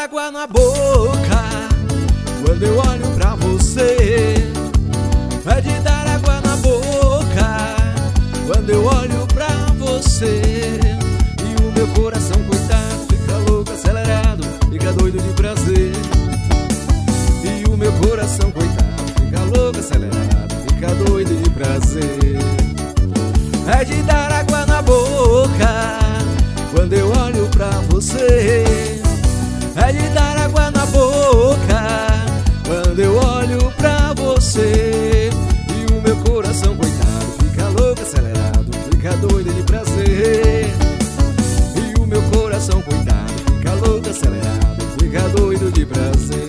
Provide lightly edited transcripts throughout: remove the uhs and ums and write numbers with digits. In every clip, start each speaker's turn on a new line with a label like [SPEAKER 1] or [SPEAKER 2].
[SPEAKER 1] água na boca quando eu olho pra você. É de dar água na boca quando eu olho pra você. E o meu coração, coitado, fica louco, acelerado, fica doido de prazer. E o meu coração, coitado, fica louco, acelerado, fica doido de prazer. É de dar água na boca quando eu olho pra você. É de dar água na boca quando eu olho pra você. E o meu coração, coitado, fica louco, acelerado, fica doido de prazer. E o meu coração, coitado, fica louco, acelerado, fica doido de prazer.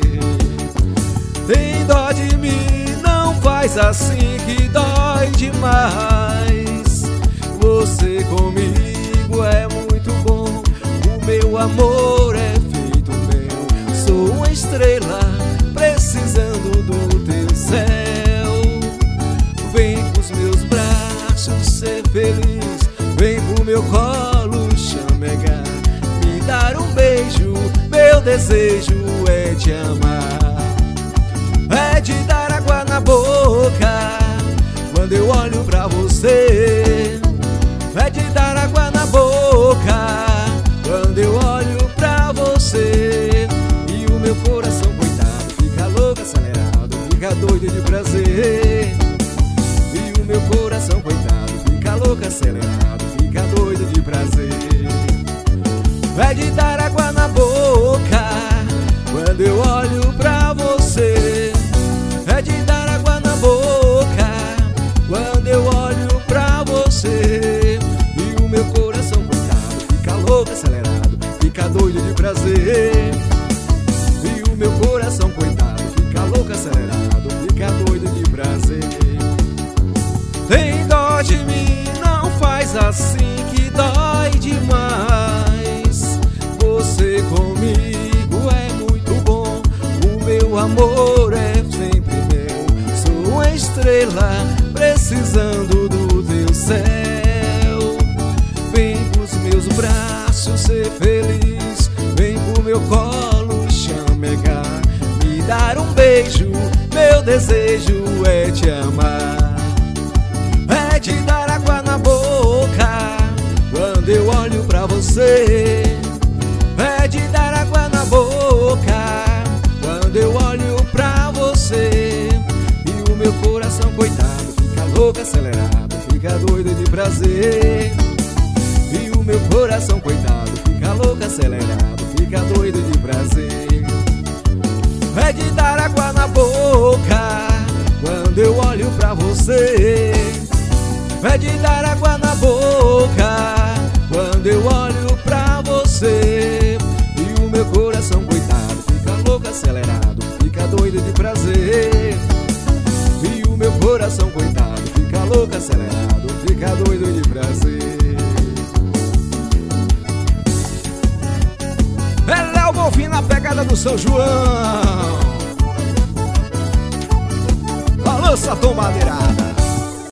[SPEAKER 1] Tem dó de mim, não faz assim que dói demais. Você comigo é muito bom, o meu amor é feito meu. Sou uma estrela precisando do teu céu. Vem pros meus braços ser feliz, vem pro meu colo chamegar, me dar um beijo, meu desejo é te amar. É de dar água na boca quando eu olho pra você. É de dar água na boca quando eu olho pra você. E o meu coração, coitado, fica louco, acelerado, fica doido de prazer. E o meu coração, coitado, fica louco, acelerado, fica doido de prazer. É de dar água na boca quando eu olho pra você. É de dar água na boca quando eu olho pra você. E o meu coração, coitado, fica louco, acelerado, fica doido de prazer. E o meu coração, coitado, fica louco, acelerado, fica doido de prazer. Tem dó de mim, não faz assim que dói demais. Você comigo é muito bom, o meu amor é sempre meu. Sou uma estrela precisando do teu céu. Vem pros meus braços ser feliz, vem pro meu colo chamegar, me dar um beijo, meu desejo é te amar. É de dar água na boca quando eu olho pra você. É de dar água na boca quando eu olho pra você. E o meu coração, coitado, fica louco, acelerado, fica doido de prazer. E o meu coração, coitado, fica louco, acelerado, fica doido de prazer. É de dar água na boca quando eu olho pra você. É de dar água na boca quando eu olho pra você. E o meu coração, coitado, fica louco, acelerado, fica doido de prazer. E o meu coração, coitado, fica louco, acelerado, fica doido de prazer. É Léo Bonfim na pegada do São João. Balança a tombadeirada.